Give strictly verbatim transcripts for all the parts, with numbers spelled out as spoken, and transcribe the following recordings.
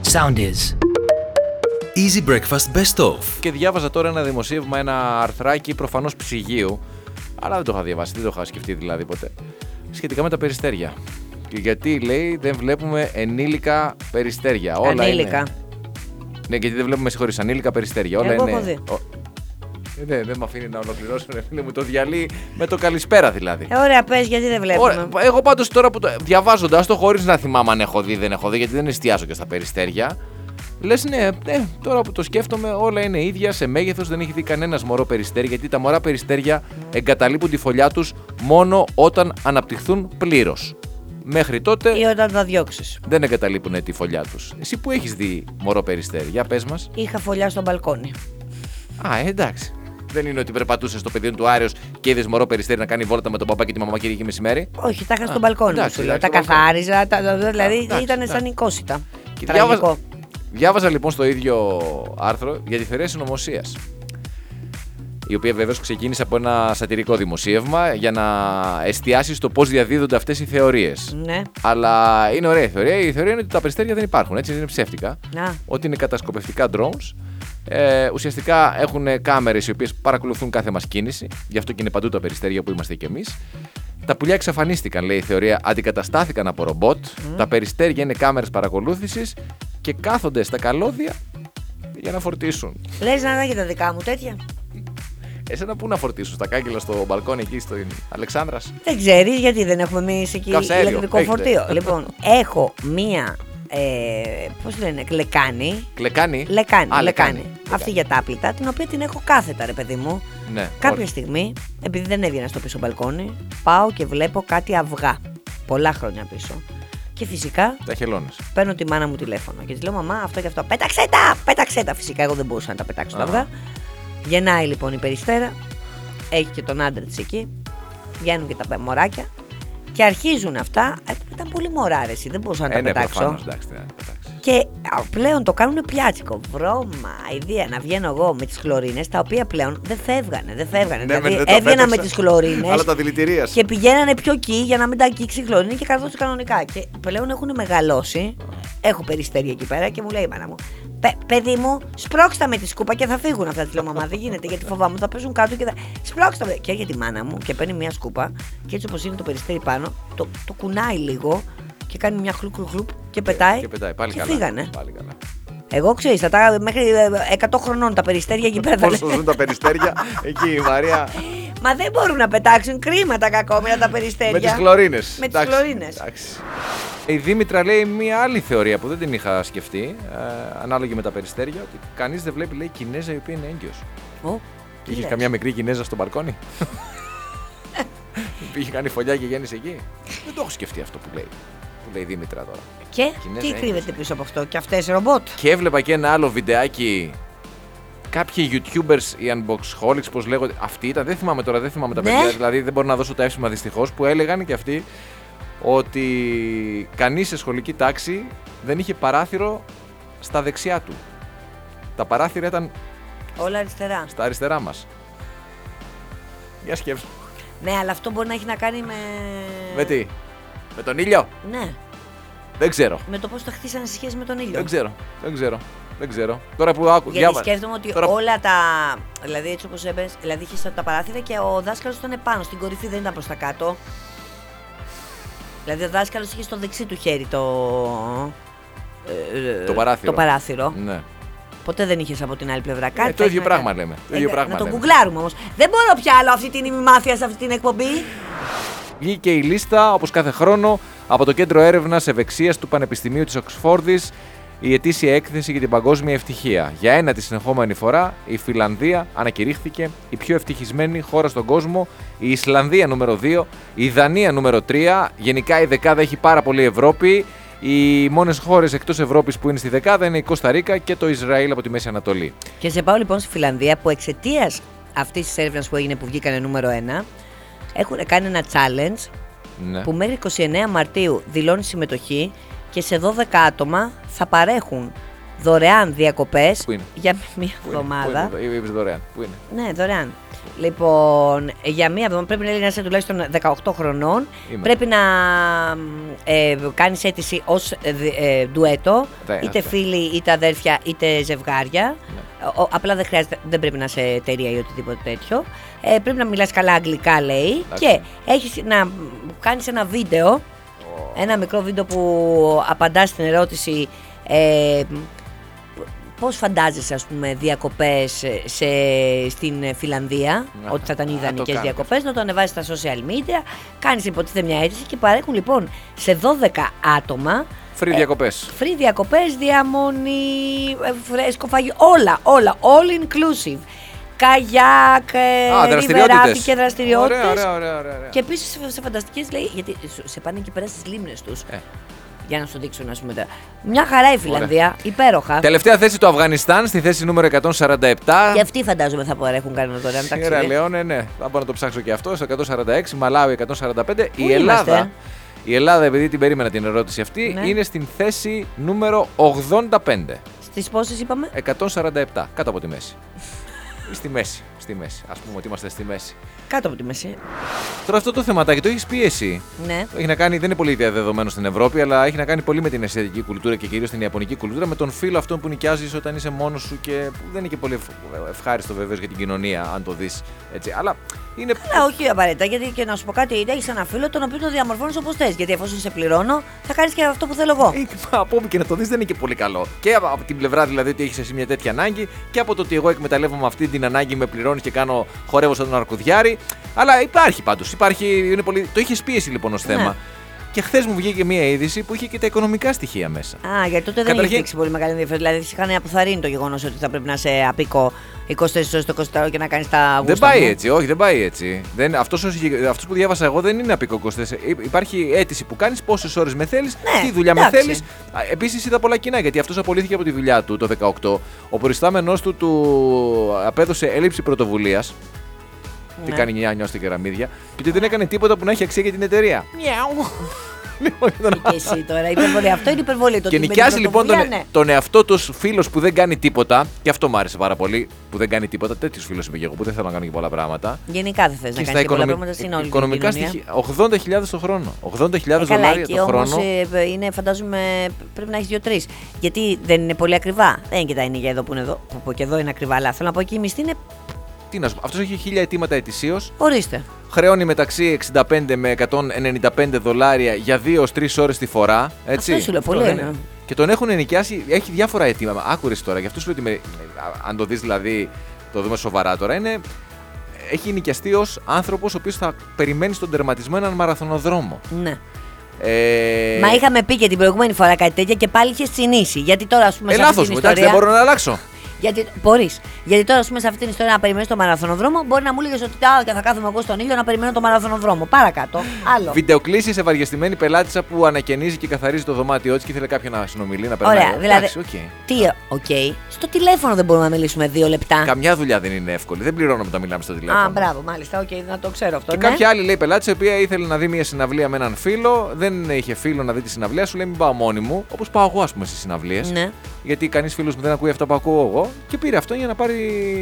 Sound is. Easy Breakfast Best Of. Και διάβαζα τώρα ένα δημοσίευμα, ένα αρθράκι προφανώς ψυγείου, αλλά δεν το είχα διαβάσει, δεν το είχα σκεφτεί δηλαδή ποτέ, σχετικά με τα περιστέρια. Και γιατί λέει δεν βλέπουμε ενήλικα περιστέρια. Όλα ανήλικα. Είναι... Ναι, γιατί δεν βλέπουμε, συγχωρείς, ανήλικα περιστέρια. Όλα Εγώ είναι. έχω δει. Ο... Δεν, δεν με αφήνει να ολοκληρώσω, ρε φίλε μου, το διαλύει με το καλησπέρα δηλαδή. Ε, ωραία, πες, γιατί δεν βλέπουμε. Ωραία. Εγώ πάντως τώρα που το διαβάζοντας το, χωρίς να θυμάμαι αν έχω δει δεν έχω δει, γιατί δεν εστιάζω και στα περιστέρια. Λες ναι, ναι, τώρα που το σκέφτομαι, όλα είναι ίδια σε μέγεθος, δεν έχει δει κανένας μωρό περιστέρι, γιατί τα μωρά περιστέρια εγκαταλείπουν τη φωλιά τους μόνο όταν αναπτυχθούν πλήρως. Μέχρι τότε Ή όταν τα διώξεις. δεν εγκαταλείπουν τη φωλιά τους. Εσύ που έχεις δει μωρό περιστέρι, για πες μας. Είχα φωλιά στο μπαλκόνι. Α, ε, εντάξει. Δεν είναι ότι περπατούσε στο πεδίο του Άρεως και είδες μωρό περιστέρι να κάνει βόλτα με τον παπά και τη μαμά Κυριακή μεσημέρι. Όχι, τα είχα Α, στο μπαλκόνι. εντάξει, Σου λέω. Τα εντάξει, καθάριζα, τα, δηλαδή εντάξει, ήταν εντάξει. σαν οικόσιτα. Και Τραγικό. διάβαζα, διάβαζα λοιπόν στο ίδιο άρθρο για τη θεωρία συνωμοσίας, η οποία βεβαίως ξεκίνησε από ένα σατυρικό δημοσίευμα για να εστιάσει στο πώς διαδίδονται αυτές οι θεωρίες. Ναι. Αλλά είναι ωραία η θεωρία. Η θεωρία είναι ότι τα περιστέρια δεν υπάρχουν, έτσι, είναι ψεύτικα. Να. Ότι είναι κατασκοπευτικά drones. Ε, ουσιαστικά έχουν κάμερες οι οποίες παρακολουθούν κάθε μας κίνηση. Γι' αυτό και είναι παντού τα περιστέρια που είμαστε κι εμείς. Τα πουλιά εξαφανίστηκαν, λέει η θεωρία, αντικαταστάθηκαν από ρομπότ. Mm. Τα περιστέρια είναι κάμερες παρακολούθησης και κάθονται στα καλώδια για να φορτίσουν. Λες να είναι και τα δικά μου τέτοια. Εσένα πού να φορτίσουν, στα κάγκελα στο μπαλκόνι εκεί στην Αλεξάνδρας? Δεν ξέρεις γιατί δεν έχουμε εμείς εκεί Καυσαέριο, ηλεκτρικό έχετε. φορτίο. Λοιπόν, έχω μία. Ε, πώς λένε, λεκάνη. Κλεκάνη. Λεκάνη, Α, λεκάνη. λεκάνη. Αυτή για τα άπλυτα, την οποία την έχω κάθετα, ρε παιδί μου. Ναι, Κάποια ωραία. στιγμή, επειδή δεν έβγαινα στο πίσω μπαλκόνι, πάω και βλέπω κάτι αυγά. Πολλά χρόνια πίσω. Και φυσικά Τα χελώνες. παίρνω τη μάνα μου τηλέφωνο και τη λέω: Μαμά, αυτό και αυτό. Πέταξε τα! Πέταξε τα! Φυσικά εγώ δεν μπορούσα να τα πετάξω τα Α. αυγά. Γεννάει λοιπόν η περιστέρα, έχει και τον άντρα τη εκεί, βγαίνουν και τα μωράκια και αρχίζουν αυτά. Ε, ήταν πολύ μωρά, ρε, εσύ, δεν μπορούσα να τα Ε, ναι, πετάξω. προφανώς, εντάξει, τι να τα πετάξεις. Και α, πλέον το κάνουν πιάτσικο. Βρώμα, ιδέα να βγαίνω εγώ με τις χλωρίνες, τα οποία πλέον δεν φεύγανε. Δεν φεύγανε. Ναι, δηλαδή δεν τα έβγαινα με πέταξα. τις χλωρίνες Αλλά τα δηλητηρίασε. και πηγαίνανε πιο εκεί για να μην τα αγγίξει η χλωρίνη και καθόταν κανονικά. Και πλέον έχουν μεγαλώσει. Έχω περιστέρια εκεί πέρα και μου λέει η μάνα μου: Παι, παιδί μου, σπρώξτα με τη σκούπα και θα φύγουν αυτά. Τη λέω: Μαμά, δεν γίνεται γιατί φοβάμαι θα πέσουν κάτω και θα. Σπρώξτα με. Και έρχεται η μάνα μου και παίρνει μια σκούπα και έτσι όπως είναι το περιστέρι πάνω, το, το κουνάει λίγο και κάνει μια χλουκ χλουκ και πετάει. Και πετάει, πάλι και καλά. φύγανε. Πάλι καλά. Εγώ ξέρεις, θα τα μέχρι εκατό χρονών τα περιστέρια εκεί πέρα. θα Πόσο λέω. ζουν τα περιστέρια εκεί η Μαρία. Μα δεν μπορούν να πετάξουν, κρίμα τα κακόμοιρα τα περιστέρια. Με τις χλωρίνες. Με τις Εντάξει, χλωρίνες. εντάξει. Η Δήμητρα λέει μια άλλη θεωρία που δεν την είχα σκεφτεί, ε, ανάλογη με τα περιστέρια, ότι κανείς δεν βλέπει, λέει, Κινέζα η οποία είναι έγκυος. Ω, τι Είχε λες. καμιά μικρή Κινέζα στο μπαλκόνι. Είχε κάνει φωλιά και γέννησε εκεί. Δεν το έχω σκεφτεί αυτό που λέει. Που λέει η Δήμητρα τώρα. Και Κινέζα τι έγκυος. κρύβεται πίσω από αυτό, και αυτές ρομπότ. Και έβλεπα και ένα άλλο βιντεάκι. Κάποιοι YouTubers, οι unboxholics, πώς λέγονται, αυτοί ήταν, δεν θυμάμαι τώρα, δεν θυμάμαι τα Ναι. παιδιά, δηλαδή δεν μπορώ να δώσω τα εύσημα δυστυχώς, που έλεγαν και αυτοί ότι κανείς σε σχολική τάξη δεν είχε παράθυρο στα δεξιά του. Τα παράθυρα ήταν Όλα αριστερά. στα αριστερά μας. Για σκέψου. Ναι, αλλά αυτό μπορεί να έχει να κάνει με. Με τι, με τον ήλιο, Ναι, δεν ξέρω. με το πώς τα χτίσανε σε σχέση με τον ήλιο. Δεν ξέρω, δεν ξέρω, δεν ξέρω. Τώρα που άκου, Γιατί διάβα- σκέφτομαι ότι τώρα- όλα τα. Δηλαδή, έτσι όπως έπες, δηλαδή είχε τα παράθυρα και ο δάσκαλος ήταν πάνω, στην κορυφή, δεν ήταν προς τα κάτω. Δηλαδή, ο δάσκαλος είχε στο δεξί του χέρι το. ε, Το παράθυρο. Το παράθυρο. Ναι. Ποτέ δεν είχε από την άλλη πλευρά κάτι. Ε, το θα ίδιο έχει να πράγμα κάνει. λέμε, το ίδιο Ε, πράγμα να το λέμε. γκουγκλάρουμε όμως. Δεν μπορώ πια άλλο αυτή την ημιμάθεια σε αυτή την εκπομπή. Βγήκε η λίστα, όπως κάθε χρόνο, από το Κέντρο Έρευνας Ευεξίας του Πανεπιστημίου της Οξφόρδης, η ετήσια έκθεση για την παγκόσμια ευτυχία. Για ένατη συνεχόμενη φορά, η Φιλανδία ανακηρύχθηκε η πιο ευτυχισμένη χώρα στον κόσμο, η Ισλανδία νούμερο δύο, η Δανία νούμερο τρία. Γενικά η δεκάδα έχει πάρα πολύ Ευρώπη. Οι μόνες χώρες εκτός Ευρώπης που είναι στη δεκάδα είναι η Κώστα Ρίκα και το Ισραήλ από τη Μέση Ανατολή. Και σε πάω λοιπόν στη Φιλανδία που εξαιτίας αυτής της έρευνας που έγινε που βγήκανε νούμερο ένα, έχουν κάνει ένα challenge Ναι. που μέχρι είκοσι εννέα Μαρτίου δηλώνει συμμετοχή και σε δώδεκα άτομα θα παρέχουν δωρεάν διακοπές Πού είναι? για μία Πού είναι? εβδομάδα. Πού είναι? Είπες δωρεάν. Πού είναι? Ναι, δωρεάν. Λοιπόν, για μία εβδομάδα πρέπει να είσαι τουλάχιστον δεκαοκτώ χρονών. Είμαι. Πρέπει να ε, κάνεις αίτηση ως ε, ε, ντουέτο, Ναι, είτε αυτά. φίλοι, είτε αδέρφια, είτε ζευγάρια. Ναι. Ο, απλά δεν χρειάζεται, δεν πρέπει να είσαι εταιρεία ή οτιδήποτε τέτοιο. Ε, πρέπει να μιλάς καλά αγγλικά, λέει. Εντάξει. Και έχεις να κάνεις ένα βίντεο, ένα μικρό βίντεο που απαντά στην ερώτηση ε, πώς φαντάζεσαι, ας πούμε, διακοπές σε, στην Φιλανδία, Να, ότι θα ήταν να το ιδανικές κάνετε. διακοπές, να το ανεβάσεις στα social media, κάνεις υποτίθεται μια αίτηση και παρέχουν λοιπόν σε δώδεκα άτομα Free διακοπές. free διακοπές, διαμονή, ε, φρέσκο φαγητό, όλα, όλα, all inclusive. Καγιάκ, Α, δραστηριότητες. και δραστηριότητες. Ωραία, ωραία, ωραία, ωραία. Και επίσης σε φανταστικές, λέει, γιατί σε πάνε εκεί πέρα στις λίμνες τους. Ε. Για να σου δείξουν, ας πούμε. Μια χαρά η Φιλανδία, υπέροχα. Τελευταία θέση το Αφγανιστάν, στη θέση νούμερο εκατόν σαράντα επτά. Και αυτοί φαντάζομαι θα παρέχουν κανένα δωρεάν Σιέρα ταξίδι. Λεόνε, ναι, θα μπορώ να το ψάξω και αυτό. Στο εκατόν σαράντα έξι, Μαλάουι εκατόν σαράντα πέντε. Πού Η Ελλάδα, είμαστε? η Ελλάδα, επειδή την περίμενα την ερώτηση αυτή, Ναι. είναι στην θέση νούμερο ογδόντα πέντε. Στις πόσες είπαμε? εκατόν σαράντα επτά, κάτω από τη μέση. Στη μέση, στη μέση. Ας πούμε ότι είμαστε στη μέση. Κάτω από τη μέση. Τώρα αυτό το θεματάκι το έχεις πει εσύ. Ναι. Έχει να κάνει, δεν είναι πολύ διαδεδομένο στην Ευρώπη, αλλά έχει να κάνει πολύ με την ασιατική κουλτούρα και κυρίως την ιαπωνική κουλτούρα, με τον φίλο αυτόν που νοικιάζεις όταν είσαι μόνος σου και που δεν είναι και πολύ ευχ- ευχάριστο βεβαίως για την κοινωνία, αν το δεις έτσι. Αλλά είναι. Αλλά όχι απαραίτητα, γιατί και να σου πω κάτι, έχει ένα φίλο τον οποίο το διαμορφώνει όπως θες. Γιατί εφόσον σε πληρώνω, θα κάνεις και αυτό που θέλω εγώ. Ε, μα από όπου και να το δεις δεν είναι και πολύ καλό. Και από από την πλευρά δηλαδή ότι έχεις εσύ μια τέτοια ανάγκη και από το ότι εγώ εκμεταλλεύομαι αυτή την ανάγκη, με πληρώνεις και κάνω, χορεύω σαν τον αρκουδιάρη. Αλλά υπάρχει πάντως. Υπάρχει, είναι πολύ... Το είχες πίεση λοιπόν ως θέμα. Ναι. Και χθες μου βγήκε μια είδηση που είχε και τα οικονομικά στοιχεία μέσα. Α, γιατί τότε δεν Καταρχήν- είχε δείξει πολύ μεγάλη ενδιαφέρον. Δηλαδή, είχαν αποθαρρύνει το γεγονός ότι θα πρέπει να είσαι απίκο είκοσι τέσσερις ώρες το εικοσιτέσσερα και να κάνεις τα γούστα. Δεν πάει μου. έτσι, όχι, δεν πάει έτσι. Δεν, αυτός, ο συγκεκ- αυτός που διάβασα εγώ δεν είναι απίκο είκοσι τέσσερα. Υ- Υπάρχει αίτηση που κάνεις, πόσες ώρες με θέλεις, Ναι, τι δουλειά με εντάξει. θέλεις. Επίσης είδα πολλά κοινά γιατί αυτός απολύθηκε από τη δουλειά του το δεκαοκτώ. Ο προϊστάμενός του του απέδωσε έλλειψη πρωτοβουλίας. Τι Ναι. κάνει νιά νιώ στην κεραμίδια. Και ότι δεν έκανε τίποτα που να έχει αξία για την εταιρεία. Νιάου. Λοιπόν, και τον- Και εσύ τώρα, υπερβολή. Αυτό είναι υπερβολή. Το Και ότι με την νοικιάζει λοιπόν τον, πρωτοβουλία, ναι. τον εαυτό του φίλο που δεν κάνει τίποτα. Και αυτό μου άρεσε πάρα πολύ. Που δεν κάνει τίποτα. Τέτοιου φίλου είμαι και εγώ που δεν θέλω να κάνω και πολλά πράγματα. Γενικά δεν θες να Και κάνεις και πολλά οικονομι- πράγματα στην όλη την οικονομικά κοινωνία. στοιχεία. ογδόντα χιλιάδες το χρόνο. ογδόντα χιλιάδες Ε, καλά, δολάρια εκεί το όμως χρόνο. ε, είναι, φαντάζομαι, πρέπει να έχει δύο-τρει. Γιατί δεν είναι πολύ ακριβά. Δεν είναι και τα ενίγια εδώ που είναι εδώ. Που, που και εδώ είναι ακριβά, αλλά θέλω να πω εκεί η μισθή είναι. Τι να σου πω. Αυτό έχει χίλια αιτήματα ετησίω. Ορίστε. Χρεώνει μεταξύ εξήντα πέντε με εκατόν ενενήντα πέντε δολάρια για δύο έως τρεις ώρες τη φορά. Έτσι. Αυτό σου λέω, πολύ Αυτό είναι. είναι. Και τον έχουν ενοικιάσει. Έχει διάφορα αιτήματα. Άκουρε τώρα. Γι' αυτό σου λέω ότι. Με, αν το δει δηλαδή, το δούμε σοβαρά τώρα. Είναι, έχει ενοικιαστεί ως άνθρωπος ο οποίος θα περιμένει στον τερματισμό έναν μαραθωνοδρόμο. Ναι. Ε, Μα είχαμε πει και την προηγούμενη φορά κάτι τέτοια και πάλι είχε τσινήσει. Γιατί τώρα, α πούμε, Ε, σε αυτή λάθος την μου, εντάξει, ιστορία. δεν μπορώ να αλλάξω. Γιατί μπορεί. Γιατί τώρα, α πούμε, σε αυτή την ιστορία να περιμένει το μαραθωνοδρόμο, μπορεί να μου έλεγε ότι α, και θα κάθομαι εγώ στον ήλιο να περιμένω το μαραθωνοδρόμο. Παρακάτω. Άλλο. Βιντεοκλήση σε βαριεστημένη πελάτησα που ανακαινίζει και καθαρίζει το δωμάτιό τη και ήθελε κάποιον να συνομιλεί, να περνάει. Ωραία, δηλαδή. Εντάξει, οκ. Τι, οκ. Στο τηλέφωνο δεν μπορούμε να μιλήσουμε δύο λεπτά. Καμιά δουλειά δεν είναι εύκολη. Δεν πληρώνουμε όταν μιλάμε στο τηλέφωνο. Α, μπράβο, μάλιστα. Οκ, να το ξέρω αυτό. Και Ναι. κάποια άλλη λέει πελάτη, η οποία ήθελε να δει μια συναυλία με έναν φίλο, δεν είχε φίλο να δει τη συναυλία, σου λέει μην πάω μόνη μου, όπως πάω εγώ, α πούμε, στι συναυλίες. Ναι. Γιατί κανεί φίλο μου δεν ακούει αυτά που ακούω εγώ. Και πήρε αυτό για να πάρει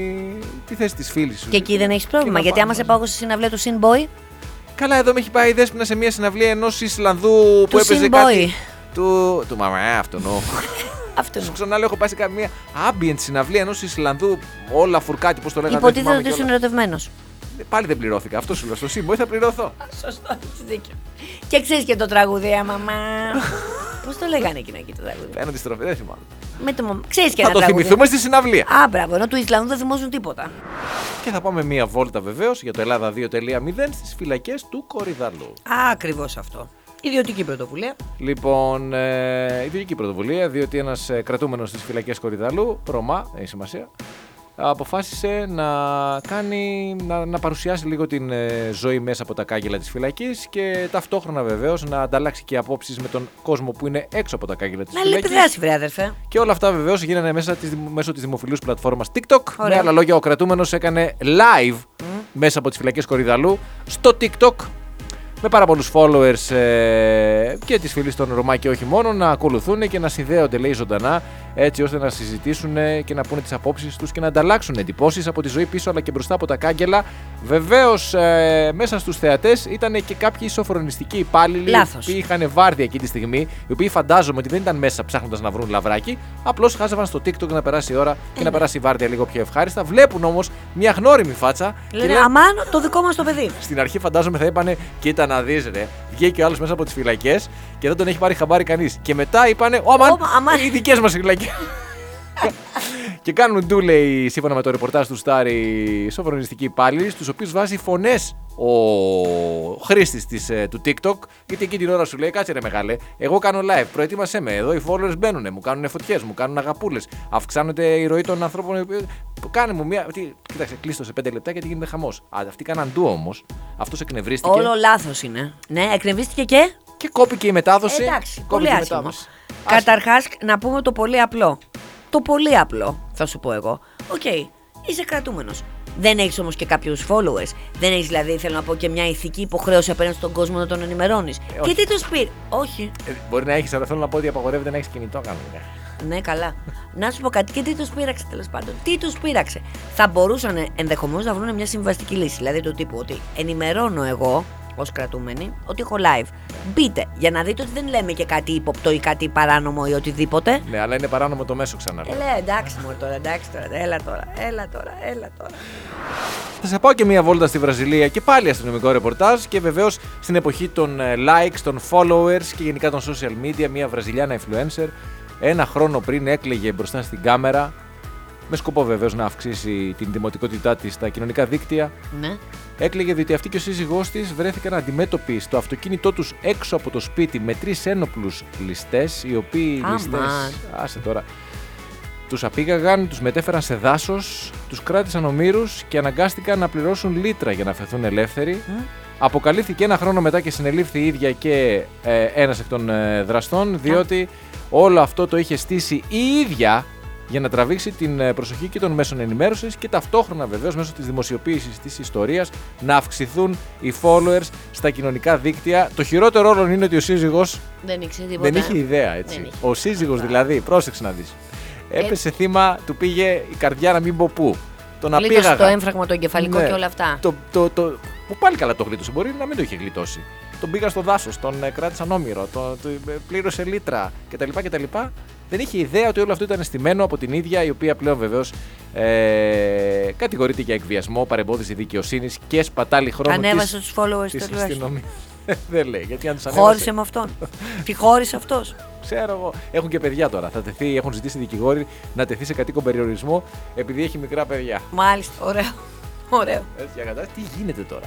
τη θέση τη φίλη σου. Και εκεί δεν έχει πρόβλημα. να Γιατί πάμε άμα σε μαζί. πάω εγώ στη συναυλία του Sinboy. Καλά, εδώ με έχει πάει η Δέσποινα σε μια συναυλία ενός Ισλανδού που Του έπαιζε Sinboy. κάτι. Του. Του μαμά, αυτόν. ο. Αυτό Σου είναι. ξαναλέω, έχω πάει σε καμία ambient συναυλία ενός Ισλανδού, όλα φουρκάτι, πώς το λέγανε. δεν Υποτίθεται θυμάμαι ότι ήσουν κιόλας. ερωτευμένο. Πάλι δεν πληρώθηκα. Αυτό σου λέω. Στο Σύμπο θα πληρωθώ. Σωστό, έχει δίκιο. Και ξέρει και το τραγούδι, α, μαμά. Πώ το λέγανε εκείνο εκεί το τραγούδι. Παίρνω τη στροφή, δεν θυμάμαι. Με το ξέρει και Θα ένα το τραγούδι. θυμηθούμε στη συναυλία. Α, μπράβο, ενώ του Ισλανδού δεν θυμόζουν τίποτα. Και θα πάμε μία βόλτα βεβαίως για το Ελλάδα δύο τελεία μηδέν στις φυλακές του Κορυδαλού. Ακριβώ αυτό. Ιδιωτική πρωτοβουλία. Λοιπόν, ε, ιδιωτική πρωτοβουλία, διότι ένας ε, κρατούμενος στις φυλακές Κορυδαλού, Ρωμά, έχει σημασία, αποφάσισε να, κάνει, να, να παρουσιάσει λίγο την ε, ζωή μέσα από τα κάγκελα της φυλακής και ταυτόχρονα βεβαίως να ανταλλάξει και απόψεις με τον κόσμο που είναι έξω από τα κάγκελα της Να φυλακής. αλληλεπιδράσει, βρε αδερφέ. Και όλα αυτά βεβαίως γίνανε μέσα της, μέσω της δημοφιλούς πλατφόρμας TikTok. Ωραία. Με άλλα λόγια, ο κρατούμενος έκανε live μέσα από τις φυλακές Κορυδαλού στο TikTok. Με πάρα πολλούς followers ε, και τις φίλες των Ρωμά και όχι μόνο να ακολουθούν και να συνδέονται, λέει, ζωντανά έτσι ώστε να συζητήσουν και να πούνε τις απόψεις τους και να ανταλλάξουν εντυπώσεις από τη ζωή πίσω αλλά και μπροστά από τα κάγκελα. Βεβαίως, ε, μέσα στους θεατές ήταν και κάποιοι σοφρονιστικοί υπάλληλοι Λάθος. που είχαν βάρδια εκεί τη στιγμή, οι οποίοι φαντάζομαι ότι δεν ήταν μέσα ψάχνοντας να βρουν λαβράκι, απλώς χάζευαν στο TikTok να περάσει η ώρα και να περάσει η βάρδια λίγο πιο ευχάριστα. Βλέπουν όμως μια γνώριμη φάτσα. Λένε, και λένε, αμάν το δικό μας το παιδί. στην αρχή φαντάζομαι θα είπανε, κοίτα να δεις ρε, βγήκε ο άλλος μέσα από τις φυλακές και δεν τον έχει πάρει χαμπάρι κανείς. Και μετά είπανε, Ω, αμάν, Ω, αμάν. οι δικές μας φυλακές. Και κάνουν ντου, λέει, σύμφωνα με το ρεπορτάζ του Star, οι σοφρονιστικοί υπάλληλοι, στους οποίους βάζει φωνές ο χρήστης της, ε, του TikTok, γιατί εκεί την ώρα σου λέει, κάτσε ρε μεγάλε, εγώ κάνω live, προετοίμασέ με, εδώ οι followers μπαίνουν, μου κάνουν φωτιές, μου κάνουν αγαπούλες, αυξάνεται η ροή των ανθρώπων, κάνε μου μία, τι, κοίταξε, κλείστο σε πέντε λεπτά γιατί γίνεται χαμός. Α, αυτοί κάναν ντου όμως, αυτός εκνευρίστηκε. Όλο λάθος είναι. Ναι, εκνευρίστηκε και. Και κόπηκε η μετάδοση. Εντάξει, κόπηκε πολύ η άσχημο. μετάδοση. Καταρχάς, να πούμε το πολύ απλό. Το πολύ απλό, θα σου πω εγώ. Οκ, είσαι κρατούμενος. Δεν έχεις όμως και κάποιους followers. Δεν έχεις δηλαδή, θέλω να πω, και μια ηθική υποχρέωση απέναντι στον κόσμο να τον ενημερώνεις. όχι. Και τι τους πήρε. Όχι. Ε, μπορεί να έχεις, αλλά θέλω να πω ότι απαγορεύεται να έχεις κινητό κανονικά. Ναι, καλά. Να σου πω κάτι. Και τι τους πείραξε, τέλος πάντων. Τι τους πείραξε. Θα μπορούσαν ενδεχομένως να βρουν μια συμβαστική λύση. Δηλαδή του τύπου ότι ενημερώνω εγώ ως κρατούμενη ότι έχω live. Μπείτε για να δείτε ότι δεν λέμε και κάτι ύποπτο ή κάτι παράνομο ή οτιδήποτε. Ναι, αλλά είναι παράνομο το μέσο ξανά. Ε, λέει, εντάξει μου τώρα, εντάξει τώρα, έλα τώρα, έλα τώρα, έλα τώρα. Θα σε πάω και μία βόλτα στη Βραζιλία και πάλι αστυνομικό ρεπορτάζ και βεβαίως στην εποχή των ε, likes, των followers και γενικά των social media, μία Βραζιλιάνα influencer ένα χρόνο πριν έκλαιγε μπροστά στην κάμερα με σκοπό βεβαίως να αυξήσει την δημοτικότητά της στα κοινωνικά δίκτυα. Ναι. Έκλαιγε διότι αυτή και ο σύζυγός της βρέθηκαν αντιμέτωποι στο αυτοκίνητό τους έξω από το σπίτι με τρεις ένοπλους ληστές, οι οποίοι Αμάν. ληστές, άσε τώρα, τους απήγαγαν, τους μετέφεραν σε δάσος, τους κράτησαν ομήρους και αναγκάστηκαν να πληρώσουν λίτρα για να φεθούν ελεύθεροι. Mm. Αποκαλύφθηκε ένα χρόνο μετά και συνελήφθη η ίδια και ε, ένας εκ των ε, δραστών, διότι όλο αυτό το είχε στήσει η ίδια για να τραβήξει την ε, προσοχή και των μέσων ενημέρωσης και ταυτόχρονα βεβαίως μέσω της δημοσιοποίησης της ιστορίας να αυξηθούν οι followers στα κοινωνικά δίκτυα. Το χειρότερο όλο είναι ότι ο σύζυγος Δεν ήξερε τίποτα. δεν είχε ιδέα, έτσι. Δεν είχε Ο σύζυγος τίποτα. δηλαδή, πρόσεξε να δεις, έπεσε θύμα, του πήγε η καρδιά να μην πω πού. Τον Γλίτωσε απήγαγαν. το έμφραγμα, το εγκεφαλικό Ναι. και όλα αυτά. Το, το, το, που πάλι καλά το γλίτωσε, μπορεί να μην το είχε γλιτώσει. Τον πήγα στο δάσος, τον ε, κράτησαν όμηρο, τον, το, ε, πλήρωσε λίτρα κτλ, κτλ. Δεν είχε ιδέα ότι όλο αυτό ήταν στημένο από την ίδια, η οποία πλέον βεβαίως ε, κατηγορείται για εκβιασμό, παρεμπόδιση δικαιοσύνης και σπατάλη χρόνου. Ανέβασε της, τους followers της τουλάχιστον. αστυνομίας. Δεν λέει, γιατί αν τους ανέβασε. Χώρισε με αυτόν. Τι χώρισε αυτός. Ξέρω εγώ. Έχουν και παιδιά τώρα. Θα τεθεί, έχουν ζητήσει δικηγόροι να τεθεί σε κατοίκον περιορισμό επειδή έχει μικρά παιδιά. Μάλιστα, ωραίο. Ωραίο. Έτσι, για κατάσταση. Τι γίνεται τώρα.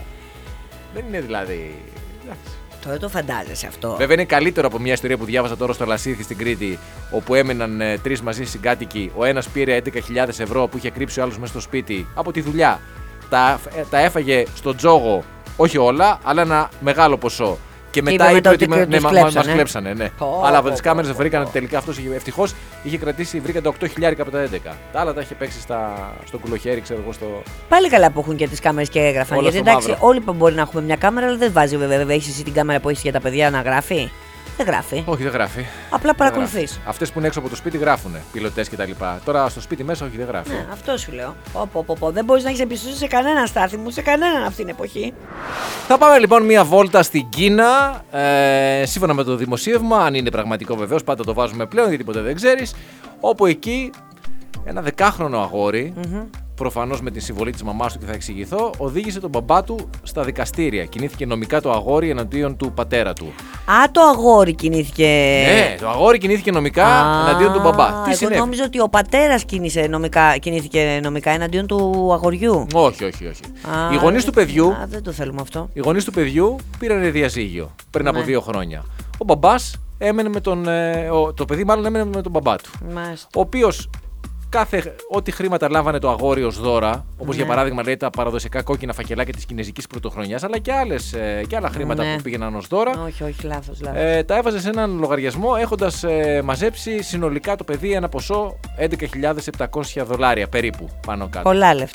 Δεν είναι δηλαδή. Εντάξει. Τώρα το φαντάζεσαι αυτό. Βέβαια είναι καλύτερο από μια ιστορία που διάβασα τώρα στο Λασίθι στην Κρήτη, όπου έμεναν ε, τρεις μαζί συγκάτοικοι. Ο ένας πήρε έντεκα χιλιάδες ευρώ που είχε κρύψει ο άλλος μέσα στο σπίτι από τη δουλειά. Τα, ε, τα έφαγε στο τζόγο, όχι όλα, αλλά ένα μεγάλο ποσό. Και μετά είπε είπε μετά ότι ότι με- ναι, τους μα- κλέψανε. μας κλέψανε. Ναι. Πω, Αλλά από πω, τις πω, κάμερες πω, βρήκαν πω. ότι τελικά αυτός είχε, ευτυχώς είχε κρατήσει, βρήκαν τα οκτώ χιλιάρικα από τα έντεκα. Τα άλλα τα είχε παίξει στα, στο κουλοχέρι, ξέρω εγώ. Στο... Πάλι καλά που έχουν και τις κάμερες και έγραφαν. Όλα Γιατί στο εντάξει, μαύρο. όλοι μπορεί να έχουμε μια κάμερα, αλλά δεν βάζει βέβαια. Βέβαια, έχεις εσύ την κάμερα που έχεις για τα παιδιά να γράφει. Δεν γράφει. Όχι, δεν γράφει. Απλά παρακολουθείς. Αυτές που είναι έξω από το σπίτι γράφουν, πιλωτές κτλ. Τώρα στο σπίτι μέσα, όχι, δεν γράφει. Ναι, αυτό σου λέω. Πω, πω, πω, πω. Δεν μπορεί να έχει εμπιστοσύνη σε κανέναν, Στάθη μου, σε κανέναν αυτή την εποχή. Θα πάμε λοιπόν μία βόλτα στην Κίνα. Ε, σύμφωνα με το δημοσίευμα, αν είναι πραγματικό βεβαίως, πάντα το βάζουμε πλέον γιατί ποτέ δεν ξέρεις. Όπου εκεί ένα δεκάχρονο αγόρι, Mm-hmm. προφανώς με τη συμβολή της μαμάς του και θα εξηγηθώ, οδήγησε τον μπαμπά του στα δικαστήρια. Κινήθηκε νομικά το αγόρι εναντίον του πατέρα του. Α, το αγόρι κινήθηκε. Ναι, το αγόρι κινήθηκε νομικά Α, εναντίον του μπαμπά. Τι εγώ συνέβη? νόμιζα ότι ο πατέρας κίνησε νομικά, κινήθηκε νομικά εναντίον του αγοριού. Όχι, όχι, όχι. Α, Οι γονείς του παιδιού. Α, δεν το θέλουμε αυτό. Οι γονείς του παιδιού πήραν διαζύγιο πριν από Ναι. δύο χρόνια. Ο μπαμπάς έμενε με τον. ε, ο, το παιδί μάλλον έμενε με τον μπαμπά του. Μάλιστα. Ο οποίος κάθε ό,τι χρήματα λάβανε το αγόρι ως δώρα, όπως Ναι. για παράδειγμα λέει τα παραδοσιακά κόκκινα φακελάκια της κινέζικης πρωτοχρονιάς, αλλά και, άλλες, ε, και άλλα χρήματα Ναι. που πήγαιναν ως δώρα, Όχι, όχι, λάθος, λάθος. ε, τα έβαζε σε έναν λογαριασμό έχοντας ε, μαζέψει συνολικά το παιδί ένα ποσό έντεκα χιλιάδες επτακόσια δολάρια περίπου πάνω κάτω. Πολλά λεφτά.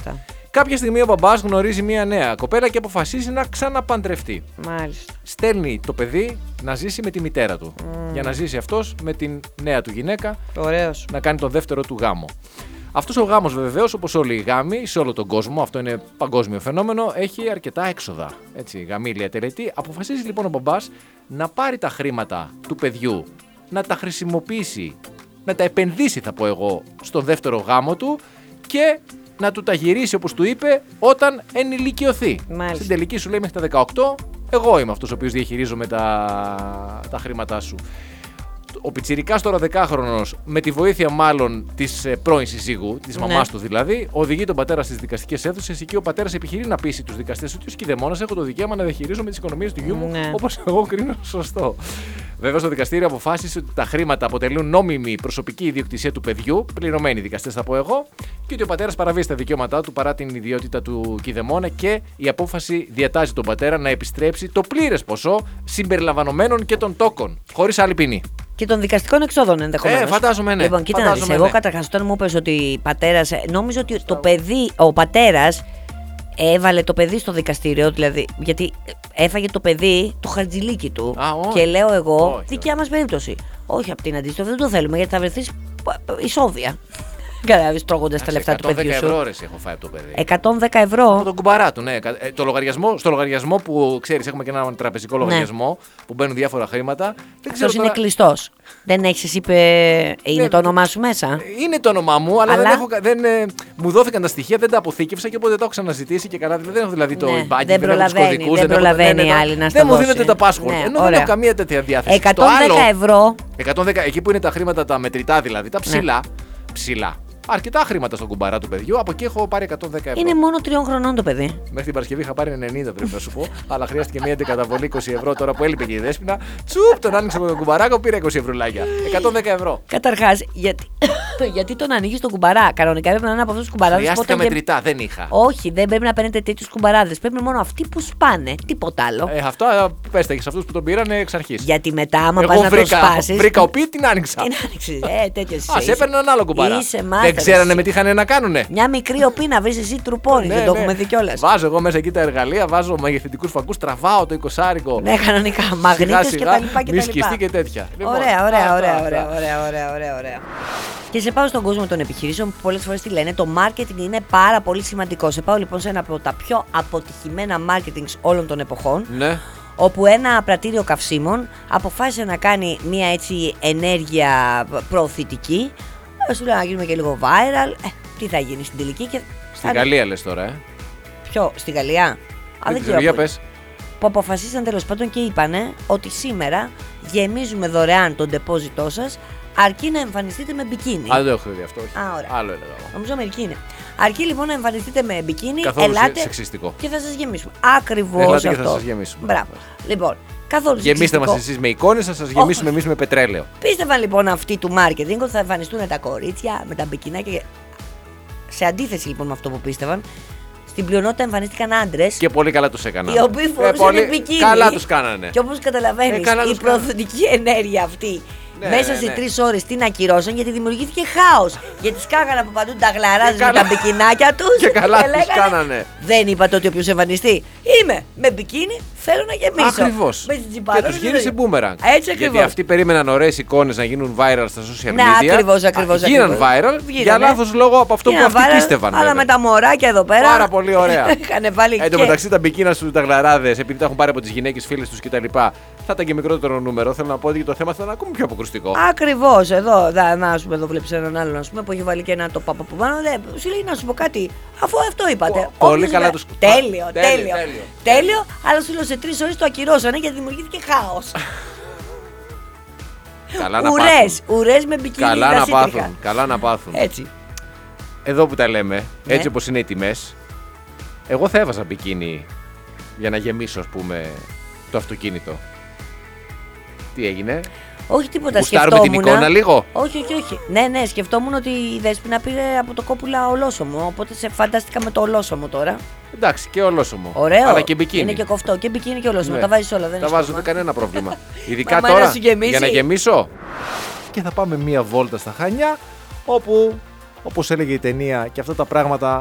Κάποια στιγμή ο μπαμπάς γνωρίζει μια νέα κοπέλα και αποφασίζει να ξαναπαντρευτεί. Μάλιστα. Στέλνει το παιδί να ζήσει με τη μητέρα του. Mm. Για να ζήσει αυτός με την νέα του γυναίκα. Ωραίος. Να κάνει τον δεύτερο του γάμο. Αυτός ο γάμος, βεβαίως, όπως όλοι οι γάμοι σε όλο τον κόσμο, αυτό είναι παγκόσμιο φαινόμενο, έχει αρκετά έξοδα. Έτσι, γαμήλια τελετή. Αποφασίζει λοιπόν ο μπαμπάς να πάρει τα χρήματα του παιδιού, να τα χρησιμοποιήσει, να τα επενδύσει, θα πω εγώ, στον δεύτερο γάμο του και να του τα γυρίσει, όπως του είπε, όταν ενηλικιωθεί. Μάλιστα. Στην τελική σου λέει μέχρι τα δεκαοκτώ, εγώ είμαι αυτός ο οποίος διαχειρίζομαι τα, τα χρήματά σου. Ο πιτσιρικάς τώρα δεκάχρονος, με τη βοήθεια μάλλον της ε, πρώην συζύγου, της Ναι. μαμάς του δηλαδή, οδηγεί τον πατέρα στις δικαστικές αίθουσες. Εκεί ο πατέρας επιχειρεί να πείσει τους δικαστές ότι ως κηδεμόνας έχω το δικαίωμα να διαχειρίζομαι τις οικονομίες του γιού μου, Ναι. όπως εγώ κρίνω σωστό. Βέβαια, στο δικαστήριο αποφάσισε ότι τα χρήματα αποτελούν νόμιμη προσωπική ιδιοκτησία του παιδιού, πληρωμένοι δικαστές θα πω εγώ, και ότι ο πατέρας παραβίασε τα δικαιώματά του παρά την ιδιότητα του κηδεμόνα και η απόφαση διατάζει τον πατέρα να επιστρέψει το πλήρες ποσό συμπεριλαμβανομένων και των τόκων, χωρίς άλλη ποινή. Και των δικαστικών εξόδων ενδεχομένως. Ε, φαντάζομαι, ναι. Λοιπόν, κοίτα να Φαντάζομαι, δεις. Εγώ ναι. καταρχάς όταν μου είπες ότι πατέρας. Νόμιζα ότι το παιδί, ο πατέρας έβαλε το παιδί στο δικαστήριο, δηλαδή. Γιατί έφαγε το παιδί το χαρτζηλίκι του. Α, όχι. Και λέω εγώ, Όχι, δικιά μας περίπτωση. Όχι από την αντίστοιχη, δεν το θέλουμε γιατί θα βρεθείς ισόβια. Κατάλαβες, τρώγοντας τα λεφτά του παιδιού εκατόν δέκα σου. ευρώ ρε, έχω φάει από το παιδί. εκατόν δέκα Από ευρώ. τον κουμπαρά του, ναι. Ε, το λογαριασμό, στο λογαριασμό που ξέρεις, έχουμε και ένα τραπεζικό Ναι. λογαριασμό που μπαίνουν διάφορα χρήματα. Δεν ξέρω Αυτός είναι τώρα- κλειστός. Δεν έχεις εσύ είπε. Είναι Ναι, το όνομά σου μέσα. Είναι το όνομά μου, αλλά, Αλλά- δεν έχω, κα- δεν, ε, μου δόθηκαν τα στοιχεία, δεν τα αποθήκευσα και οπότε τα έχω ξαναζητήσει και καλά. Δεν έχω δηλαδή το Ναι, e-banking, δεν έχω τους προλαβαίνει, κωδικούς, δεν έχω- προλαβαίνει ναι, ναι, άλλη να δεν στα μου δώσει. δίνεται τα password. Ναι, ενώ δεν ωραία. έχω καμία τέτοια διάθεση. εκατόν Το δέκα άλλο, ευρώ. εκατόν δέκα, εκεί που είναι τα χρήματα τα μετρητά δηλαδή, τα Ναι. ψηλά. Ψηλά. Αρκετά χρήματα στον κουμπαρά του παιδιού, από εκεί έχω πάρει εκατόν δέκα ευρώ. Είναι μόνο τριών χρονών το παιδί. Μέχρι την Παρασκευή είχα πάρει ενενήντα πρέπει να σου πω, αλλά χρειάστηκε μια αντικαταβολή είκοσι ευρώ τώρα που έλειπε και η Δέσποινα. Τσουπ, τον άνοιξα με τον κουμπαράκο, πήρα είκοσι ευρουλάκια. εκατόν δέκα ευρώ. Καταρχάς, γιατί, γιατί τον ανοίγει τον κουμπαρά. Κανονικά πρέπει να είναι από αυτού του κουμπαράδε. Χρειάστηκα μετρητά, δεν είχα. Όχι, δεν πρέπει να παίρνετε τέτοιου κουμπαράδε. Πρέπει μόνο αυτοί που σπάνε. Τίποτα άλλο. Ε, αυτό πέστε και σε αυτού που τον πήραν εξ αρχή. Γιατί μετά, άμα πα Εγώ να το βρήκα, σπάσει. βρήκα ο την άνοιξα. Είναι άνοιξη. Ε, τέτοιο είσαι. Α, σε έπαιρνε έναν άλλο κουμπαρά. Είσαι Δεν μάσταρας. ξέρανε με τι είχαν να κάνουνε. Μια μικρή οπή να βρει εσύ τρουπώνει. Ναι, δεν το ναι. έχουμε δει κιόλα. Βάζω εγώ μέσα εκεί τα εργαλεία, βάζω μεγεθυντικούς φακούς, τραβάω το εικοσάρικο. Ναι, κανονικά. Σιγά Μαγνήτες και σιγά, τα λοιπά και μη τα λοιπά. σκιστεί και τέτοια. Λοιπόν, Ωραία, ωραία, αυτά, ωραία, αυτά. ωραία, ωραία, ωραία, ωραία, ωραία. Και σε πάω στον κόσμο των επιχειρήσεων που πολλές φορές τι λένε, το marketing είναι πάρα πολύ σημαντικό. Σε πάω λοιπόν σε ένα από τα πιο αποτυχημένα marketing όλων των εποχών, Ναι. όπου ένα πρατήριο καυσίμων αποφάσισε να κάνει μια έτσι ενέργεια προωθητική. Ε, Σου λέω να γίνουμε και λίγο viral. Ε, τι θα γίνει στην τελική και. Στην Γαλλία λες τώρα, ε. Ποιο, στη Γαλλία. Α, Δεν δεν ξέρω, ξέρω. για πού- πες. Που αποφασίσαν τέλος πάντων και είπανε ότι σήμερα γεμίζουμε δωρεάν το ντεπόζιτό σας αρκεί να εμφανιστείτε με μπικίνι. Α, δεν το έχω δει αυτό. όχι. Α, ωραία. Άλλο έλεγα εγώ. Νομίζω Αμερική είναι. Αρκεί λοιπόν να εμφανιστείτε με μπικίνι, Καθόλου ελάτε σεξιστικό. και θα σας γεμίσουμε. Ακριβώς Ελάτε και αυτό. θα σας γεμίσουμε. Μπράβο. Λοιπόν, καθόλου Γεμίστε σεξιστικό. μας εσείς με εικόνες, θα σας γεμίσουμε εμείς με πετρέλαιο. Πίστευαν λοιπόν αυτοί του marketing ότι θα εμφανιστούν τα κορίτσια με τα μπικινάκια. Σε αντίθεση λοιπόν με αυτό που πίστευαν, στην πλειονότητα εμφανίστηκαν άντρες. Και πολύ καλά τους έκαναν. Οι οποίοι φορούσαν μπικίνι. Καλά τους κάνανε. Και όπως καταλαβαίνεις, Ε, καλά η τους κάνανε. προωθητική ενέργεια αυτή Ναι, μέσα ναι, σε ναι. τρεις ώρες την ακυρώσαν γιατί δημιουργήθηκε χάος. Γιατί σκάγανε από παντού τα γλαράζες Και με καλά- τα μπικινάκια τους. και καλά τους λέγανε, κάνανε. Δεν είπατε ότι όποιος εμφανιστεί είμαι με μπικίνι, θέλω να γεμίσω. Ακριβώς. Με την τσιπάδα, Και τους με γύρισε το- boomerang. Έτσι ακριβώς. Γιατί αυτοί περίμεναν ωραίες εικόνες να γίνουν viral στα social Ναι, media. ακριβώς, ακριβώς, Α, Γίναν ακριβώς. viral Γίνανε. για λάθος λόγο από αυτό που Γίνανε αυτοί viral, πίστευαν. Αλλά βέβαια. με τα μωράκια εδώ πέρα. Πάρα πολύ ωραία. Είχαν βάλει Εν τω και- μεταξύ τα μπικίνα σου, τα γλαράδες, επειδή τα έχουν πάρει από τις γυναίκες φίλες τους κτλ. Θα ήταν και μικρότερο νούμερο. Θέλω να πω ότι το θέμα θα είναι ακόμη πιο αποκρουστικό. Ακριβώς, εδώ, δα, να σου πούμε, εδώ βλέπεις έναν άλλον ας πούμε, που έχει βάλει και ένα το πάπα από πάνω. Λέει, σου λέει να σου πω κάτι, αφού αυτό είπατε. Πο- πολύ Όποιος καλά λέει- τους- Τέλειο, τέλειο, τέλειο. τέλειο. Τέλειο, αλλά σου λέω σε τρεις ώρες το ακυρώσανε γιατί δημιουργήθηκε χάος. Καλά να Ουρές, πάθουν. ουρές με μπικίνι. Καλά τα να σύντριχα. πάθουν. Καλά να πάθουν. Έτσι. Εδώ που τα λέμε, Ναι. έτσι όπως είναι οι τιμές, εγώ θα έβαζα μπικίνι για να γεμίσω, ας πούμε, το αυτοκίνητο. Τι έγινε? Όχι τίποτα, Γουστάρουμε σκεφτόμουν. την εικόνα λίγο. Όχι, όχι, όχι. Ναι, ναι, σκεφτόμουν ότι η Δέσποινα πήρε από το κόπουλα ολόσωμο. Οπότε σε φαντάστηκα με το ολόσωμο τώρα. Εντάξει, και ολόσωμο. Ωραίο. Αλλά και μπικίνι. Είναι και κοφτό. Και μπικίνι και ολόσωμο. Ναι. Τα βάζει όλα. Δεν Τα είναι βάζω, πρόβλημα. δεν κανένα πρόβλημα. Ειδικά Μα, μα, τώρα να σου γεμίσει. για να γεμίσω. Και θα πάμε μία βόλτα στα Χανιά, όπου, όπως έλεγε η ταινία, και αυτά τα πράγματα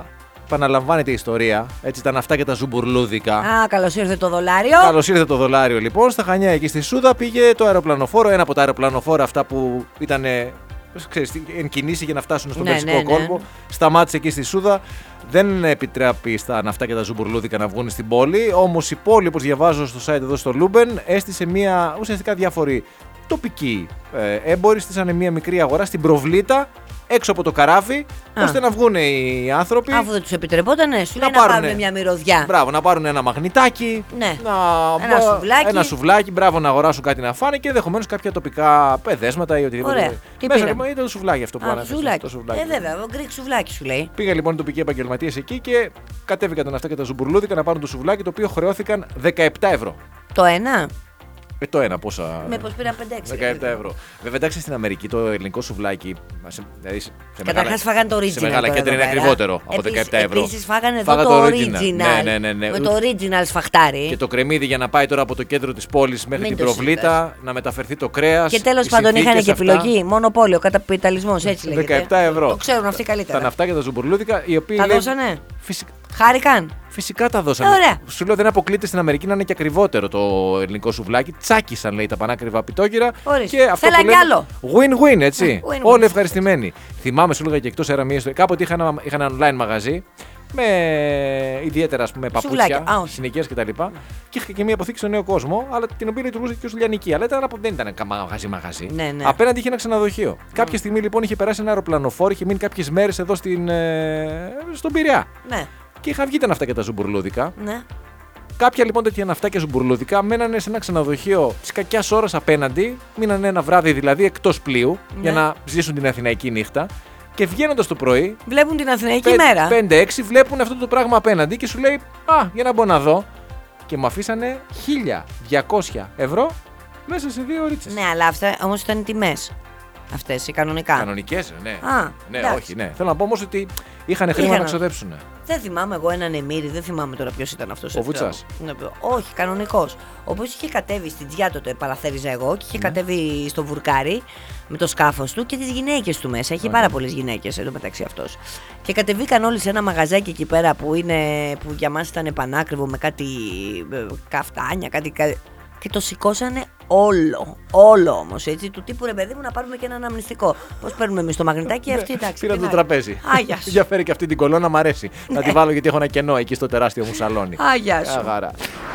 επαναλαμβάνεται η ιστορία. Έτσι, τα ναυτάκια τα ζουμπουρλούδικα. Α, καλώς ήρθε το δολάριο. Καλώς ήρθε το δολάριο λοιπόν. Στα Χανιά, εκεί στη Σούδα, πήγε το αεροπλανοφόρο. Ένα από τα αεροπλανοφόρα αυτά που ήταν. Ξέρεις, εν κινήσει για να φτάσουν στον Ναι, Περσικό ναι, ναι. κόλπο. Σταμάτησε εκεί στη Σούδα. Δεν επιτρέπει στα ναυτάκια τα ζουμπουρλούδικα να βγουν στην πόλη. Όμως η πόλη, όπως διαβάζω στο site εδώ στο Λούμπεν, έστησε μια ουσιαστικά διάφοροι τοπικοί ε, έμποροι. Στήσανε μια μικρή αγορά στην Προβλήτα, έξω από το καράβι, Α. ώστε να βγουν οι άνθρωποι. Αφού δεν τους επιτρεπότανε, σου λέει να πάρουνε- πάρουν μια μυρωδιά. Μπράβο, να πάρουν ένα μαγνητάκι. Ναι. Να... Ένα σουβλάκι. Ένα σουβλάκι, μπράβο, να αγοράσουν κάτι να φάνε και ενδεχομένως κάποια τοπικά παιδέσματα ή οτιδήποτε. Ωραία. Τι Μέσα πήραν? λοιπόν ήταν το σουβλάκι αυτό που Α, ανέφερες, σουβλάκι. το σουβλάκι. Ε, βέβαια, ο γκρικ σουβλάκι σου λέει. Πήγαν λοιπόν οι τοπικοί επαγγελματίες εκεί και κατέβηκαν τα ναυτάκια τα ζουμπουρλούδικα να πάρουν το σουβλάκι, το οποίο χρεώθηκαν δεκαεπτά ευρώ. Το ένα. Ε, το ένα πόσα. Μήπως πήραν πέντε έξι. δεκαεπτά ευρώ. Βέβαια, εντάξει, στην Αμερική το ελληνικό σουβλάκι. σε- Δηλαδή, σε μεγάλα- Καταρχάς φάγανε το original. σε μεγάλα τώρα κέντρα εδώ είναι πέρα. ακριβότερο από Επίσης- δεκαεπτά ευρώ. Επίσης φάγανε εδώ Φάγα το το original. original. Ναι, ναι, ναι, ναι. Με το original σφαχτάρι. Και το κρεμμύδι για να πάει τώρα από το κέντρο της πόλης μέχρι Μην την το Προβλήτα, να μεταφερθεί το κρέας. Και τέλος οι πάντων είχαν συνθήκες και αυτά. επιλογή. Μονοπόλιο, καταπιταλισμός, έτσι λέγεται. δεκαεπτά ευρώ. Το ξέρουν αυτοί καλύτερα. Τα ναυτάκια τα ζουμπουρλούδικα, οι οποίοι. Τα λέει- δώσανε. Φυσικά, Χάρηκαν. φυσικά τα δώσανε. Ε, ωραία. Σου λέω δεν αποκλείται στην Αμερική να είναι και ακριβότερο το ελληνικό σουβλάκι. Τσάκισαν λέει τα πανάκριβα πιτόγυρα. Ορίστε. Και αυτό Θέλαν που κι λέμε, άλλο. Win-win, έτσι. Win-win. Όλοι ευχαριστημένοι. Θυμάμαι, σου έλεγα και εκτός αέρα μία ιστορία. Κάποτε είχα ένα, είχα ένα online μαγαζί με ιδιαίτερα ας πούμε, Σουβλάκια. παπούτσια, Α, όχι. συνοικίες κτλ. Και είχα και μία αποθήκη στο Νέο Κόσμο, αλλά την οποία λειτουργούσε και ως λιανική. Αλλά ήταν, από- δεν ήταν μαγαζί-μαγαζί. Ναι, ναι. Απέναντι είχε ένα ξενοδοχείο. Κάποια στιγμή λοιπόν είχε περάσει ένα αεροπλανοφόρο, είχε μείνει κάποιες μέρες εδώ στην, ε, στον Πειραιά. Ναι, Και είχαν βγει τα ναυτάκια τα ζουμπουρλούδικα. ναι. Κάποια λοιπόν τέτοια ναυτάκια ζουμπουρλούδικα μένανε σε ένα ξενοδοχείο τη κακιά ώρα απέναντι. Μείνανε ένα βράδυ δηλαδή εκτός πλοίου για Ναι. να ζήσουν την αθηναϊκή νύχτα. Και βγαίνοντα το πρωί, Βλέπουν την Αθηναϊκή μέρα. πέντε έξι βλέπουν αυτό το πράγμα απέναντι και σου λέει: Α, για να μπω να δω. Και μου αφήσανε χίλια διακόσια ευρώ μέσα σε δύο ωρίτσες. Ναι, αλλά αυτά όμως ήταν οι τιμές. Αυτές οι κανονικά. Κανονικές, ναι. Α, ναι, εντάξει. όχι, ναι. Θέλω να πω όμως ότι είχαν χρήμα Είχαν. να ξοδέψουν. Δεν θυμάμαι εγώ έναν Εμμύρη, δεν θυμάμαι τώρα ποιος ήταν αυτός. Ο εδώ. Βουτσάς. Ναι, όχι, κανονικός. Ο οποίος είχε κατέβει στην Τζιά τότε, παραθέριζα εγώ, και είχε Ναι. κατέβει στο βουρκάρι με το σκάφος του και τις γυναίκες του μέσα. Έχει πάρα πολλές γυναίκες εδώ μεταξύ αυτός. Και κατεβήκαν όλοι σε ένα μαγαζάκι εκεί πέρα που, είναι, που για μας ήταν πανάκριβο με κάτι ε, καφτάνια, κάτι. κα- Και το σηκώσανε όλο. Όλο όμως έτσι. Του τύπου ρε παιδί μου να πάρουμε και ένα αναμνηστικό. Πώς παίρνουμε εμείς το μαγνητάκι, αυτή εντάξει. Πήρα τι το να- τραπέζι. Άγια σου. Για φέρει και αυτή την κολόνα, μ' αρέσει. Να τη βάλω γιατί έχω ένα κενό εκεί στο τεράστιο μου σαλόνι. Άγια σου. Αγάρα.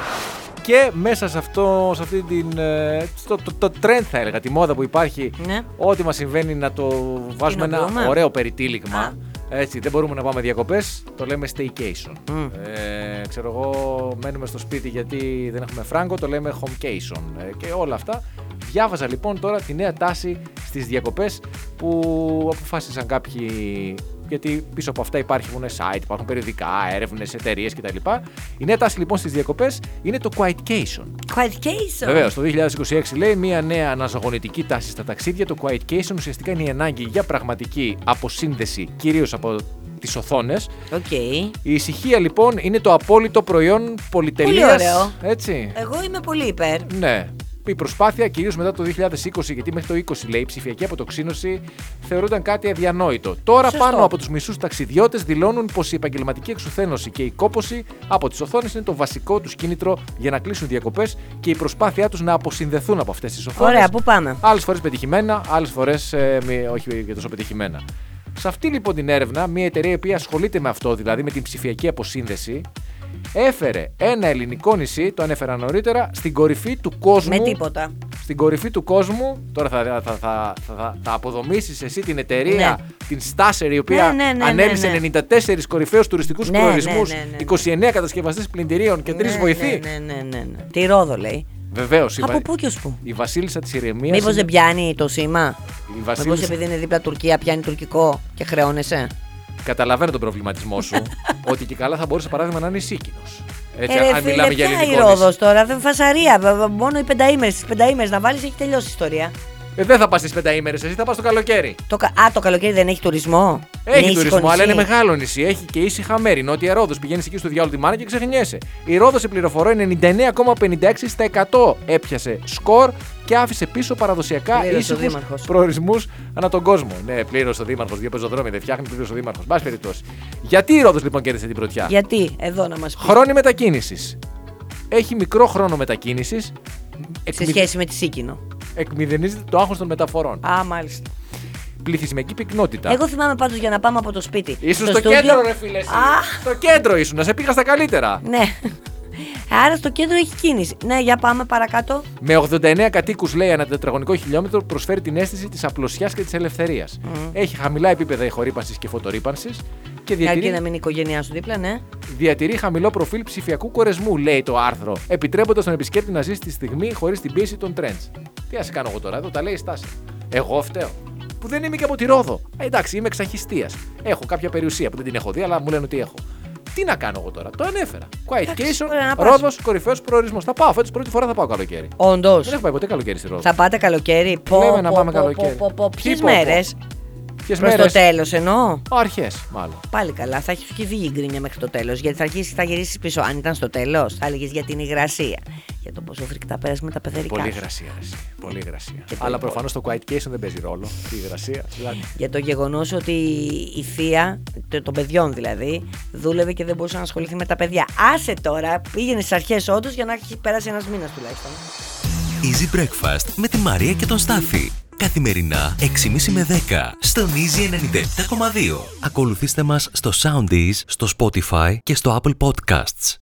Και μέσα σε, αυτό, σε αυτή την. ε, στο, το, το trend θα έλεγα, τη μόδα που υπάρχει, Ναι. ό,τι μας συμβαίνει να το βάζουμε ένα Κοινοποιούμε. ωραίο περιτύλιγμα. Α. Έτσι, δεν μπορούμε να πάμε διακοπές, το λέμε staycation. Μμ. Ε, ξέρω εγώ, μένουμε στο σπίτι γιατί δεν έχουμε φράγκο, το λέμε homecation. Ε, και όλα αυτά. Διάβαζα λοιπόν τώρα τη νέα τάση στις διακοπές που αποφάσισαν κάποιοι. Γιατί πίσω από αυτά υπάρχουν site, υπάρχουν περιοδικά, έρευνες, εταιρείες κτλ. Η νέα τάση λοιπόν στις διακοπές είναι το quietcation. Qualification. Βεβαίως, το δύο χιλιάδες είκοσι έξι λέει μια νέα αναζωογονητική τάση στα ταξίδια. Το quietcation ουσιαστικά είναι η ανάγκη για πραγματική αποσύνδεση, κυρίως από τις οθόνες. Οκ. Η ησυχία λοιπόν είναι το απόλυτο προϊόν πολυτελείας. Πολύ ωραίο. Έτσι. Εγώ είμαι πολύ υπέρ. Ναι. Η προσπάθεια, κυρίως μετά το δύο χιλιάδες είκοσι, γιατί μέχρι το είκοσι λέει, η ψηφιακή αποτοξίνωση θεωρούνταν κάτι αδιανόητο. Τώρα, Σωστό. πάνω από τους μισούς ταξιδιώτες δηλώνουν πως η επαγγελματική εξουθένωση και η κόπωση από τις οθόνες είναι το βασικό τους κίνητρο για να κλείσουν διακοπές και η προσπάθειά τους να αποσυνδεθούν από αυτές τις οθόνες. Ωραία, πού πάμε. Άλλες φορές πετυχημένα, άλλες φορές ε, μη- όχι και τόσο πετυχημένα. Σε αυτή λοιπόν την έρευνα, μια εταιρεία η οποία ασχολείται με αυτό, δηλαδή με την ψηφιακή αποσύνδεση, έφερε ένα ελληνικό νησί, το ανέφερα νωρίτερα, στην κορυφή του κόσμου. Με τίποτα. Στην κορυφή του κόσμου, τώρα θα, θα, θα, θα, θα, θα αποδομήσεις εσύ την εταιρεία, Ναι. την Στάσερ, η οποία Ναι, ναι, ναι, ανέλησε ναι, ναι. ενενήντα τέσσερις κορυφαίους τουριστικούς Ναι, προορισμούς, ναι, ναι, ναι, ναι. είκοσι εννέα κατασκευαστές πλυντηρίων και τρεις Ναι, βοηθοί. Ναι, ναι, ναι, ναι, ναι. Τη Ρόδο λέει. Βεβαίως, η, Από βα- πού και ως πού. η βασίλισσα της ηρεμίας. Μήπως είναι- δεν πιάνει το σήμα. η Μήπως βασίλισσα... επειδή είναι δίπλα Τουρκία πιάνει τουρκικό και χρεώνεσαι. Καταλαβαίνω τον προβληματισμό σου ότι και καλά θα μπορούσε παράδειγμα να είναι η Σίκινος. Έτσι, Ε, ρε, αν φίλε, μιλάμε για ποια η ελληνικό νησί. Ρόδος τώρα, δεν φασαρία. β- β- Μόνο οι πενταήμερες. Τις πενταήμερες να βάλεις έχει τελειώσει η ιστορία. Ε, δεν θα πας στις πενταήμερες, εσύ θα πας το καλοκαίρι. Το, κα- α, το καλοκαίρι δεν έχει τουρισμό. Έχει Είναι τουρισμό, ήσυχο αλλά είναι νησί. μεγάλο νησί. Έχει και ήσυχα μέρη. Νότια Ρόδος. Πηγαίνεις εκεί στο διάλογο τη μάνα και ξεχνιέσαι. Η Ρόδος, σε πληροφορώ, ενενήντα εννέα κόμμα πενήντα έξι τοις εκατό έπιασε σκορ και άφησε πίσω παραδοσιακά Πλήρωσε ο ήσυχους Δήμαρχος. προορισμούς ανά τον κόσμο. Ναι, πλήρωσε ο Δήμαρχος. Δύο πεζοδρόμια δεν φτιάχνει, πλήρωσε ο Δήμαρχος. Μπας περιπτώσει. Γιατί η Ρόδος λοιπόν κέρδισε την πρωτιά? Γιατί, εδώ να μας πει. Χρόνοι μετακίνησης. Έχει μικρό χρόνο μετακίνησης. Σε σχέση με τη Σίκινο. Εκμηδενίζεται το άγχος των μεταφορών. Α, μάλιστα. Πληθυσμιακή πυκνότητα. Εγώ θυμάμαι πάντως για να πάμε από το σπίτι. Ήσουν στο στο στούντιο. κέντρο, ρε φίλε. εσύ. Α. Στο κέντρο ήσουν, να σε πήγα στα καλύτερα. Ναι. Άρα στο κέντρο έχει κίνηση. Ναι, για πάμε παρακάτω. Με ογδόντα εννέα κατοίκους, λέει, ανά τετραγωνικό χιλιόμετρο, προσφέρει την αίσθηση της απλωσιάς και της ελευθερίας. Έχει χαμηλά επίπεδα ηχορύπανσης και φωτορύπανσης και Αρκεί διατηρεί, να μην είναι η οικογένειά σου δίπλα, ναι. διατηρεί χαμηλό προφίλ ψηφιακού κορεσμού, λέει το άρθρο, επιτρέποντας τον επισκέπτη να ζήσει τη στιγμή χωρίς την πίεση των trends. Τι να σε κάνω εγώ τώρα, εδώ τα λέει η στάση. Εγώ φταίω. Που δεν είμαι και από τη Ρόδο. Ε, εντάξει, είμαι εξαχιστίας. Έχω κάποια περιουσία που δεν την έχω δει, αλλά μου λένε ότι έχω. Τι να κάνω εγώ τώρα, το ανέφερα. Quietcation, ωραία, να πας. Ρόδος, κορυφαίος προορισμός. Θα πάω φέτος, πρώτη φορά θα πάω καλοκαίρι. Όντως. Δεν έχω πάει ποτέ καλοκαίρι στη Ρόδο. Θα πάτε καλοκαίρι. Πω, Λέμε να πω, πάμε πω, καλοκαίρι. πω, πω, πω. Τι Ποιες πω, πω. μέρες. Ποιες Προς το μέρες? τέλος εννοώ. Αρχές, μάλλον. Πάλι καλά, θα έχει και βγει η γκρίνια μέχρι το τέλος. Γιατί θα αρχίσει, θα γυρίσει πίσω. Αν ήταν στο τέλος, θα έλεγε για την υγρασία. Για το πόσο φρικτά πέρασε με τα παιδερικά. Πολύ σου. υγρασία, ρε, εσύ. Πολύ υγρασία. Και Αλλά πολύ προφανώς το quietcation δεν παίζει ρόλο. Η υγρασία. Δηλαδή. Για το γεγονός ότι η θεία, το- των παιδιών δηλαδή, δούλευε και δεν μπορούσε να ασχοληθεί με τα παιδιά. Άσε τώρα, πήγαινε στις αρχές όντως για να έχει περάσει ένας μήνας τουλάχιστον. Easy Breakfast με τη Μαρία και τον Στάφη. Καθημερινά έξι και μισή με δέκα στον Easy ενενήντα επτά κόμμα δύο. Ακολουθήστε μας στο Soundees, στο Spotify και στο Apple Podcasts.